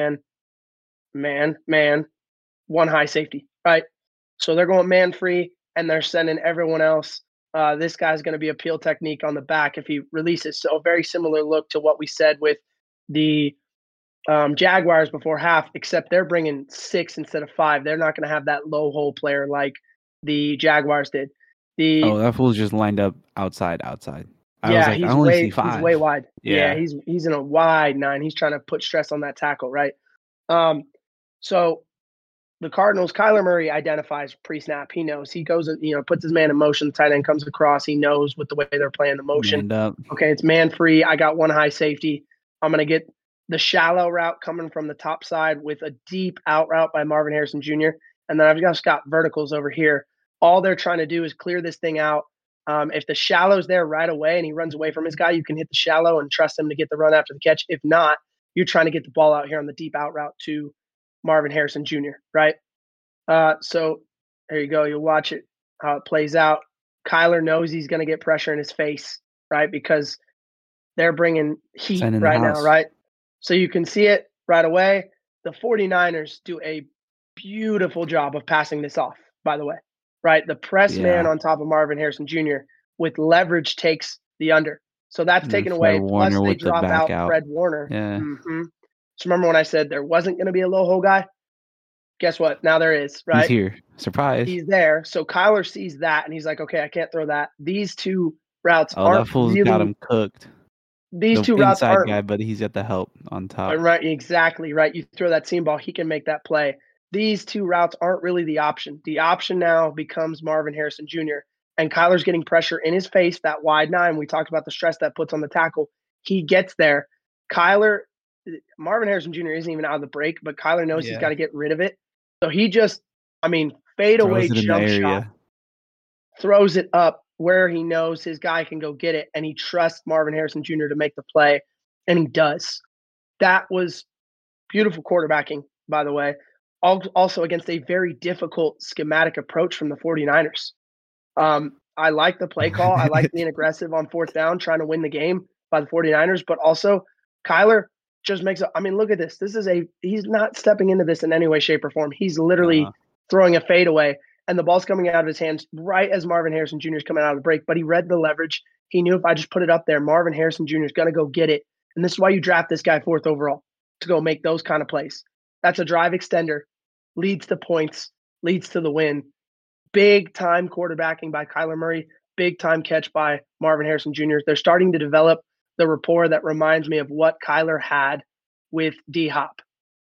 one high safety, right? So they're going man free, and they're sending everyone else. This guy's going to be a peel technique on the back if he releases. So a very similar look to what we said with the Jaguars before half, except they're bringing 6 instead of 5. They're not going to have that low hole player like the Jaguars did. That fool's just lined up outside. He's way wide. Yeah, he's in a wide 9. He's trying to put stress on that tackle, right? So the Cardinals, Kyler Murray identifies pre-snap. He knows. He goes, puts his man in motion. The tight end comes across. He knows with the way they're playing the motion. Okay, it's man free. I got one high safety. I'm going to get the shallow route coming from the top side with a deep out route by Marvin Harrison Jr. And then I've just got verticals over here. All they're trying to do is clear this thing out. If the shallow's there right away and he runs away from his guy, you can hit the shallow and trust him to get the run after the catch. If not, you're trying to get the ball out here on the deep out route to Marvin Harrison Jr., right? So there you go. You'll watch it, how it plays out. Kyler knows he's going to get pressure in his face, right? Because they're bringing heat right now, right? So you can see it right away. The 49ers do a beautiful job of passing this off, by the way, right? The press man on top of Marvin Harrison Jr. with leverage takes the under. So that's taken away. Plus they drop out Fred Warner. Yeah. So remember when I said there wasn't going to be a low hole guy? Guess what? Now there is, right? He's here. Surprise. He's there. So Kyler sees that, and he's like, okay, I can't throw that. These two routes Oh, aren't that fool's got really him cooked. these The two routes inside aren't guy, but he's got the help on top. right. Exactly right. You throw that seam ball, he can make that play. These two routes aren't really the option. The option now becomes Marvin Harrison Jr. And Kyler's getting pressure in his face, that wide nine. We talked about the stress that puts on the tackle. He gets there. Marvin Harrison Jr. isn't even out of the break, but Kyler knows he's got to get rid of it. So he just, fadeaway Throws it in the jump shot, area. throws it up where he knows his guy can go get it, and he trusts Marvin Harrison Jr. to make the play, and he does. That was beautiful quarterbacking, by the way. Also against a very difficult schematic approach from the 49ers. I like the play call. I like being aggressive on fourth down, trying to win the game by the 49ers, but also Kyler just makes look at this. He's not stepping into this in any way, shape, or form. He's literally throwing a fadeaway, and the ball's coming out of his hands right as Marvin Harrison Jr. is coming out of the break, but he read the leverage. He knew if I just put it up there, Marvin Harrison Jr. is going to go get it. And this is why you draft this guy 4th overall, to go make those kind of plays. That's a drive extender, leads to points, leads to the win. Big time quarterbacking by Kyler Murray, big time catch by Marvin Harrison Jr. They're starting to develop the rapport that reminds me of what Kyler had with D-Hop.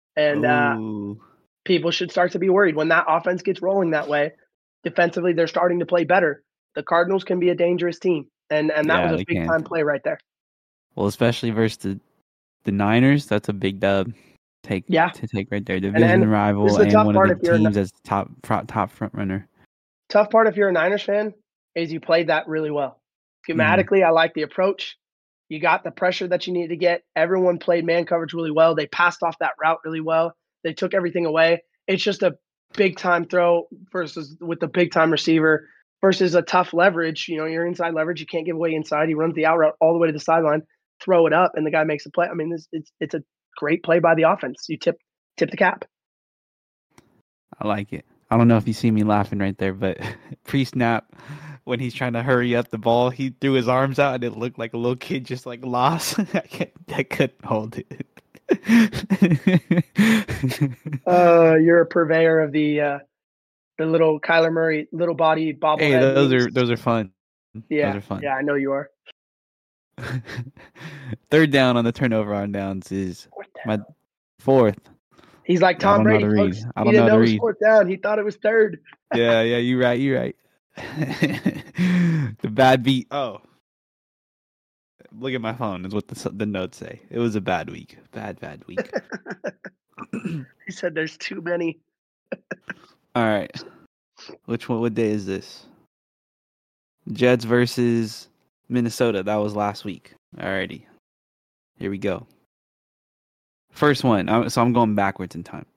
And people should start to be worried when that offense gets rolling that way. Defensively, they're starting to play better. The Cardinals can be a dangerous team, and that was a big time play right there. Well, especially versus the Niners, that's a big dub. To take right there. Division rival and one of the teams as top front runner. Tough part if you're a Niners fan is you played that really well. Schematically, I like the approach. You got the pressure that you needed to get. Everyone played man coverage really well. They passed off that route really well. They took everything away. It's just a big time throw versus with the big time receiver versus a tough leverage. You're inside leverage. You can't give away inside. He runs the out route all the way to the sideline, throw it up, and the guy makes a play. It's a great play by the offense. You tip the cap. I like it. I don't know if you see me laughing right there, but pre-snap, when he's trying to hurry up the ball, he threw his arms out and it looked like a little kid just like lost. I couldn't hold it. You're a purveyor of the little Kyler Murray little body bobblehead. Hey, those are fun. Yeah, those are fun. Yeah, I know you are. 3rd down on the turnover on downs is my 4th. He's like Tom Brady. I don't know how to read. He didn't know it was 4th down. He thought it was 3rd. Yeah, you're right. The bad beat. Oh, look at my phone. Is what the notes say. It was a bad week. Bad week. He said there's too many. All right. What day is this? Jets versus Minnesota. That was last week. Alrighty. Here we go. First one. So I'm going backwards in time.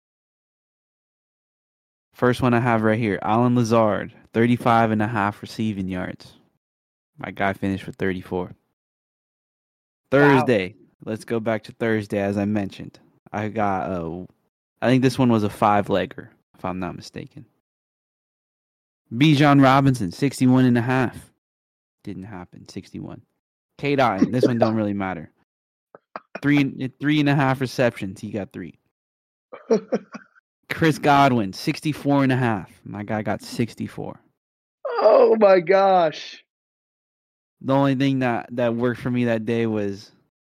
First one I have right here. Allen Lazard, 35.5 receiving yards. My guy finished with 34. Thursday. Wow. Let's go back to Thursday, as I mentioned. I got, I think this one was a 5-legger, if I'm not mistaken. Bijan Robinson, 61.5. Didn't happen, 61. Cade Otton, this one don't really matter. 3.5 receptions, he got 3. Chris Godwin, 64.5. My guy got 64. Oh my gosh. The only thing that worked for me that day was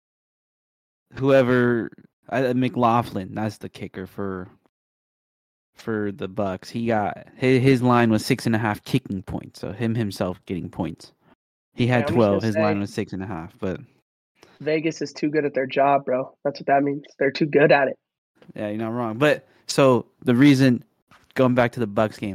McLaughlin, that's the kicker for the Bucks. He got his line was 6.5 kicking points, so himself getting points. He had 12. His line was 6.5, but Vegas is too good at their job, bro. That's what that means. They're too good at it. Yeah, you're not wrong. But so the reason, going back to the Bucks game,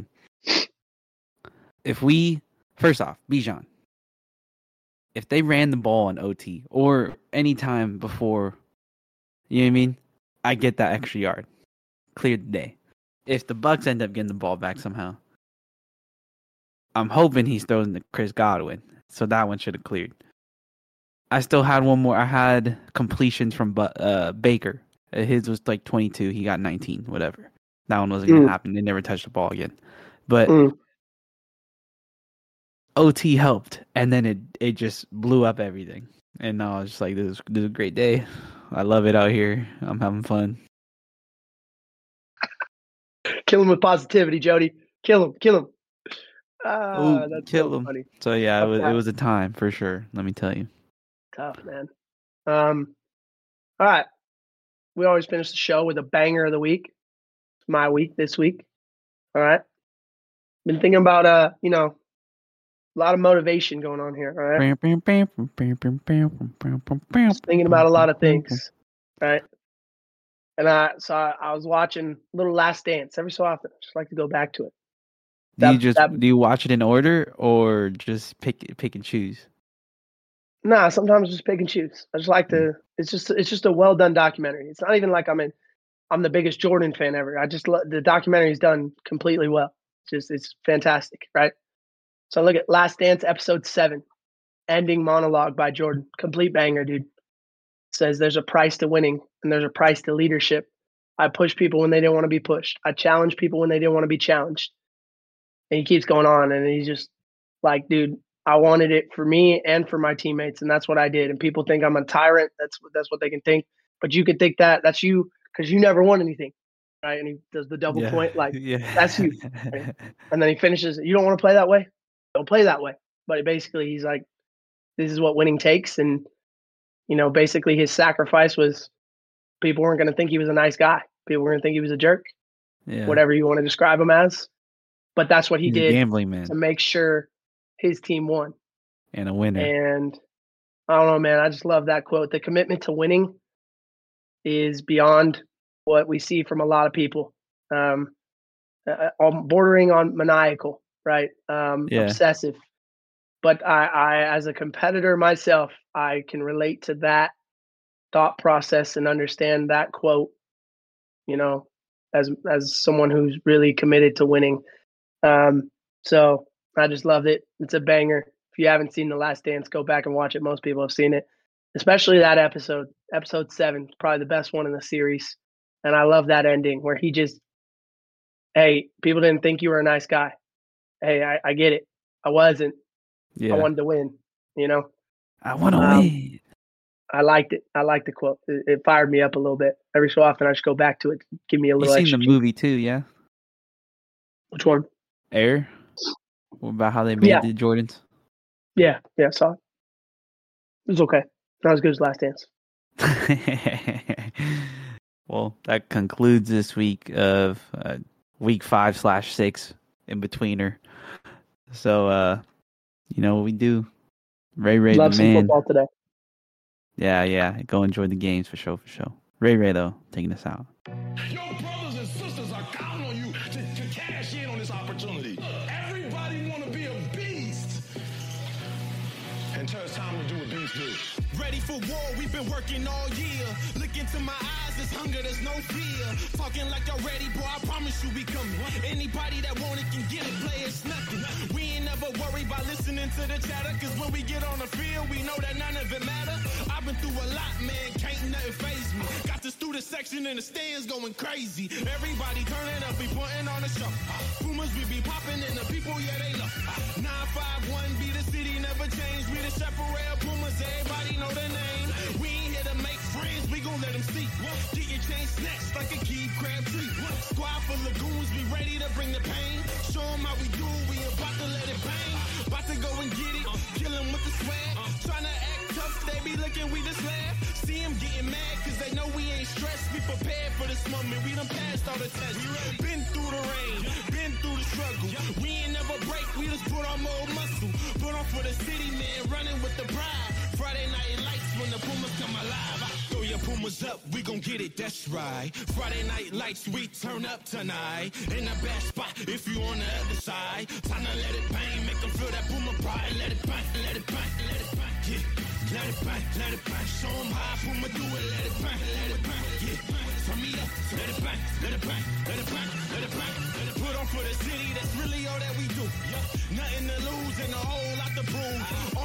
first off, Bijan, if they ran the ball in OT or any time before, you know what I mean? I get that extra yard. Cleared the day. If the Bucks end up getting the ball back somehow, I'm hoping he's throwing to Chris Godwin. So that one should have cleared. I still had one more. I had completions from Baker. His was like 22. He got 19, whatever. That one wasn't going to happen. They never touched the ball again. But OT helped, and then it just blew up everything. And I was just like, this is a great day. I love it out here. I'm having fun. Kill him with positivity, Jody. Kill him. Oh, That's kill so him. funny. So yeah, it Okay. was a time for sure. Let me tell you. Tough, man. All right. We always finish the show with a banger of the week. It's my week this week. All right. Been thinking about a lot of motivation going on here. All right. Just thinking about a lot of things. Right. And I was watching Little Last Dance every so often. I just like to go back to it. Do you watch it in order or just pick and choose? Nah, sometimes just pick and choose. I just like to. It's just a well done documentary. It's not even like I'm the biggest Jordan fan ever. I just the documentary is done completely well. It's fantastic, right? So look at Last Dance episode 7, ending monologue by Jordan, complete banger, dude. Says there's a price to winning and there's a price to leadership. I push people when they didn't want to be pushed. I challenge people when they didn't want to be challenged. And he keeps going on, and he's just like, dude, I wanted it for me and for my teammates, and that's what I did. And people think I'm a tyrant. That's what they can think. But you can think that that's you because you never won anything, right? And he does the double point, like that's you. Right? And then he finishes. You don't want to play that way? Don't play that way. But basically, he's like, this is what winning takes, and basically his sacrifice was people weren't going to think he was a nice guy. People were going to think he was a jerk, whatever you want to describe him as. But that's what he did gambling man to make sure his team won. And a winner. And I don't know, man. I just love that quote. The commitment to winning is beyond what we see from a lot of people. Bordering on maniacal, right? Obsessive. But I, as a competitor myself, I can relate to that thought process and understand that quote, as someone who's really committed to winning. So I just loved it. It's a banger. If you haven't seen The Last Dance, go back and watch it. Most people have seen it, especially that episode 7, probably the best one in the series. And I love that ending where he just, hey, people didn't think you were a nice guy. Hey, I get it. I wasn't. I wanted to win, I want to win. I liked it. I liked the quote. It fired me up a little bit. Every so often I just go back to it. Give me a little extra. You've seen the movie too, yeah? Which one? Air? About how they made the Jordans? Yeah, I saw it. It was okay. Not as good as Last Dance. Well, that concludes this week of week 5/6 in betweener. So, what we do. Ray love the man. Some football today. Yeah. Go enjoy the games for sure. Ray though, taking us out. Your brothers and sisters are counting on you to cash in on this opportunity. Everybody want to be a beast. Until it's time to do what beasts do. Ready for war, we've been working all year. Look into my eyes, there's hunger, there's no fear. Talking like you're ready, boy, I promise you we coming. Anybody that want it can get it, play it's nothing. We ain't never worried about listening to the chatter, cause when we get on the field, we know that none of it matter. I've been through a lot, man, can't nothing faze me. Got the student section in the stands going crazy. Everybody turning up, we putting on a show. Pumas, we be popping and the people, yeah, they love. 951, be the city, never change. We the Chaparral Pumas, everybody know the name. We ain't here to make friends, we gon' let them see. Get your chain snatched like a key crab tree. Squad full of goons, be ready to bring the pain. Show them how we do, we about to let it bang. About to go and get it, kill them with the swag. Tryna act tough, they be looking, we just laugh. See them getting mad, cause they know we ain't stressed. We prepared for this moment, we done passed all the tests. Been through the rain, been through the struggle. We ain't never break, we just put on more muscle. Put on for the city, man, running with the pride. Friday night lights when the Pumas come alive. Throw your Pumas up, we gon' get it, that's right. Friday night lights, we turn up tonight. In the best spot, if you on the other side. Time to let it bang, make them feel that Puma pride. Let it bang, let it bang, let it bang, yeah. Let it bang, let it bang. Show them how Puma do it, let it bang, yeah. Turn me up, let it bang, let it bang, let it bang, let it bang. Let it put on for the city, that's really all that we do. Nothing to lose and a whole lot to prove. On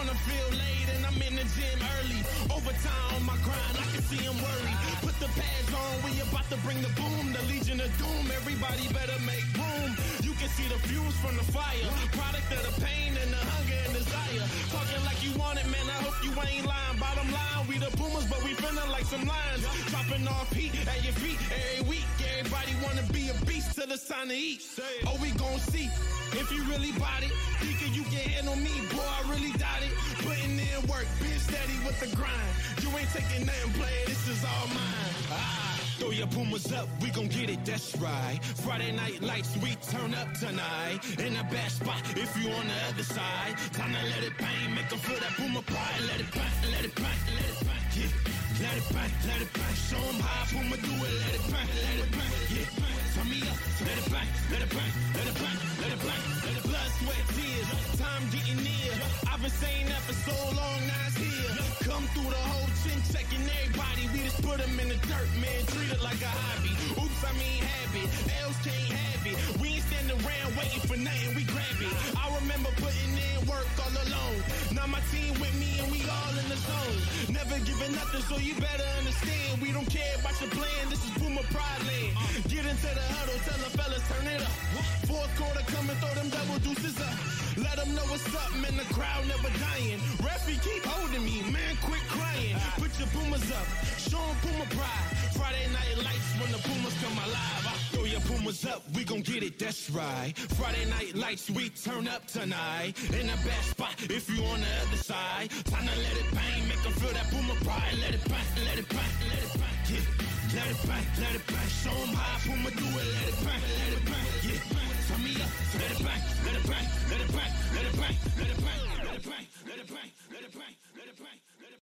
wanna feel late and I'm in the gym early. Overtime on my grind, I can see him worried. Put the pads on, we about to bring the boom. The Legion of Doom, everybody better make room. You can see the fuse from the fire. Product of the pain and the hunger and desire. Talking like you want it, man, I hope you ain't lying. Bottom line, we the boomers, but we feeling like some lions. Dropping off heat at your feet every week. Everybody wanna be a beast till it's time to eat. Oh, we gon' see if you really bought it. Thinking you can handle me, boy, I really doubt it. Putting in work, being steady with the grind. You ain't taking nothing, play, this is all mine. Throw your Pumas up, we gon' get it, that's right. Friday night lights, we turn up tonight. In a bad spot, if you on the other side. Time to let it bang, make them feel that Puma pride. Let it bang, let it bang, let it bang, yeah. Let it bang, let it bang. Show them how Puma do it, let it bang, yeah. Turn me up, let it bang, let it bang, let it bang, let it bang. Let it blood, sweat, tears, time getting near. I've been saying that for so long, now it's here. Come through the whole chin, checking everybody. We just put them in the dirt, man, treat it like a hobby. Oops, I mean habit, else can't have it. We ain't standing around waiting for nothing, we grab it. I remember putting in work all alone. Now my team with me and we all in the zone. Never giving nothing, so you better understand. We don't care about your plan, this is Puma Pride land. Get into the huddle, tell the fellas turn it up. Fourth quarter, come and throw them double deuces up. Let them know what's up, man, the crowd never dying. Referee keep holding me, man, quit crying. Put your Pumas up, show them Puma Pride. Friday night lights when the Pumas come alive. Throw your Pumas up, we gon' get it, that's right. Friday night lights, we turn up tonight. In the best spot, if you on the other side. Time to let it bang, make them feel that Puma pride. Let it bang, let it bang, let it bang, yeah. Let it bang, let it bang. Show them how Puma do